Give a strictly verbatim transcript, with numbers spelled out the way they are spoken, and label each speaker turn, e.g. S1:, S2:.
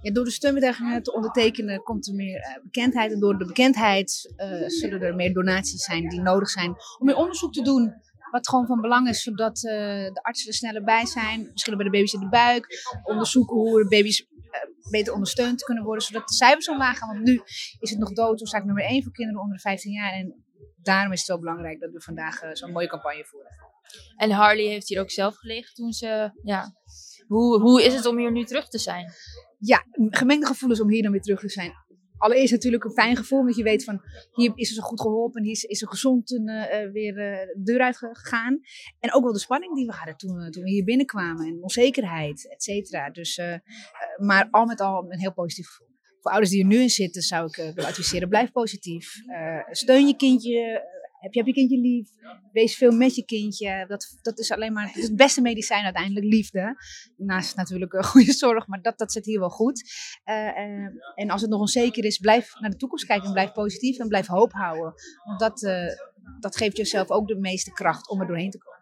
S1: Ja, door de steunbetuigingen te ondertekenen komt er meer uh, bekendheid. En door de bekendheid uh, zullen er meer donaties zijn die nodig zijn om meer onderzoek te doen. Wat gewoon van belang is, zodat uh, de artsen er sneller bij zijn. Misschien bij de baby's in de buik. Onderzoeken hoe de baby's uh, beter ondersteund kunnen worden, zodat de cijfers omlaag gaan. Want nu is het nog doodsoorzaak nummer één voor kinderen onder de vijftien jaar. En daarom is het zo belangrijk dat we vandaag uh, zo'n mooie campagne voeren.
S2: En Harley heeft hier ook zelf gelegen toen ze... Ja, hoe, hoe is het om hier nu terug te zijn?
S1: Ja, gemengde gevoelens om hier dan weer terug te zijn. Allereerst natuurlijk een fijn gevoel, omdat je weet van hier is er zo goed geholpen, hier is, is er gezond uh, weer uh, de deur uit gegaan. En ook wel de spanning die we hadden toen, uh, toen we hier binnenkwamen en onzekerheid, et cetera. Dus, uh, uh, maar al met al een heel positief gevoel. Voor ouders die er nu in zitten zou ik uh, willen adviseren, blijf positief. Uh, steun je kindje. Heb je, heb je kindje lief? Wees veel met je kindje. Dat, dat is alleen maar dat is het beste medicijn uiteindelijk, liefde. Naast natuurlijk een goede zorg, maar dat, dat zit hier wel goed. Uh, uh, en als het nog onzeker is, blijf naar de toekomst kijken en blijf positief en blijf hoop houden. Want dat, uh, dat geeft jezelf ook de meeste kracht om er doorheen te komen.